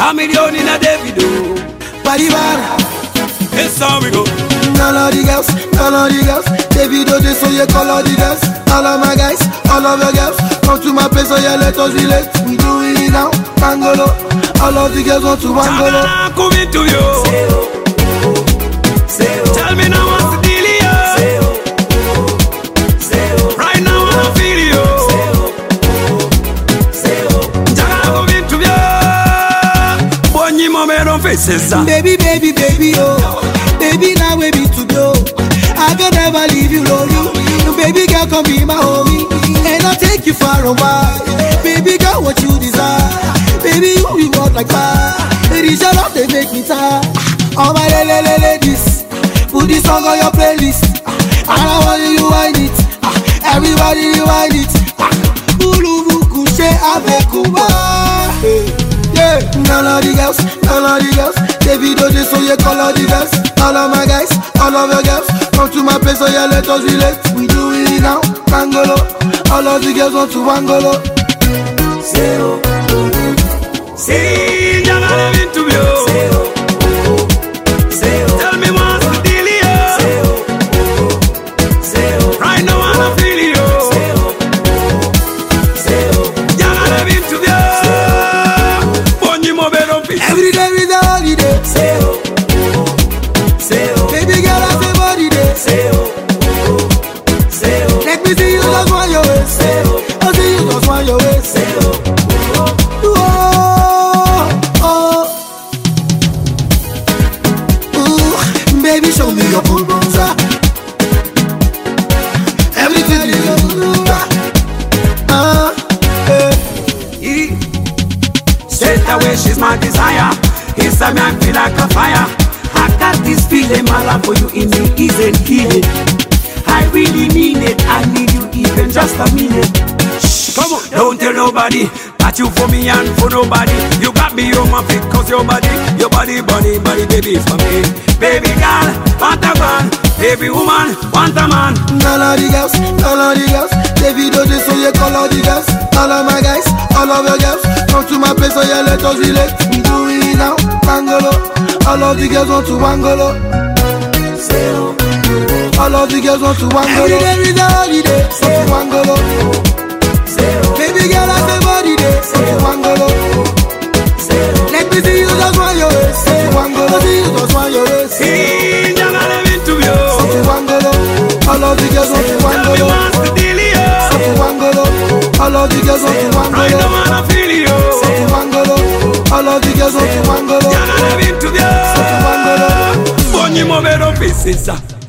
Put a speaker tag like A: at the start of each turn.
A: A million in a Davido.
B: Body bar.
A: It's how we go.
B: All of the girls, Davido, they so you call all the girls. All of my guys, all of your girls, come to my place, so yeah, let us relate. We do it now, Bangolo. All of the girls want to Bangolo.
A: I'm coming to you. Tell me now what's the deal here. Right now I don't feel you. I'm coming to you. Bonny moment on faces.
B: Baby, oh. Baby, now we be to go. I can never leave you lonely. Baby girl, come be my homie, and I'll take you far away. Baby girl, what you desire. Baby, you walk like fire. It is your love, they make me tired. All my ladies, put this song on your playlist. And I want you to wind it. Everybody you wind it. Ulu kushe abekuba. Yeah, all of the girls, Davido, they so you call all the girls. All of my guys, all of your girls, come to my place, so yeah, let us relate. We do it now, Bangolo. All of the girls want to Bangolo.
A: Say, you're not even to you. Tell me what's the deal here. Right now I don't feel you. You're not even to you. Bonny moment.
B: Every day is a holiday. Baby girl, I say body day. Let me see you just want your waist. I see you just want your waist. Baby, show me your boom boom, sir. Everything you do,
A: Straight away, she's my desire. It's a man feel like a fire. I got this feeling, my love for you in me isn't killing. I really mean it. I need you even just a minute. Shh, come on, don't tell nobody. Got you for me and for nobody. You got me on my feet cause your body, baby, for me. Baby girl, want a man. Baby woman, want a man.
B: All of the girls, Davido, they so you call all the girls. All of my guys, all of your girls, come to my place, so yeah, let us relate. We do it now, Bangolo. All of the girls want to Bangolo. All of the girls want to Bangolo. Every day is a holiday, so to Bangolo. Baby girl, I say body day, so to Bangolo. Let me see you just want your waist, so to Bangolo. See you just want your waist,
A: See, you're not even to you.
B: so to Bangolo. All of the girls want to
A: Tell me
B: Bangolo.
A: what's the deal here.
B: So to Bangolo. All of the girls want to
A: Right
B: Bangolo.
A: now I don't feel you.
B: So to Bangolo. All of the girls want to Bangolo.
A: You're not even to
B: So to Bangolo.
A: you. Bonny moment on faces.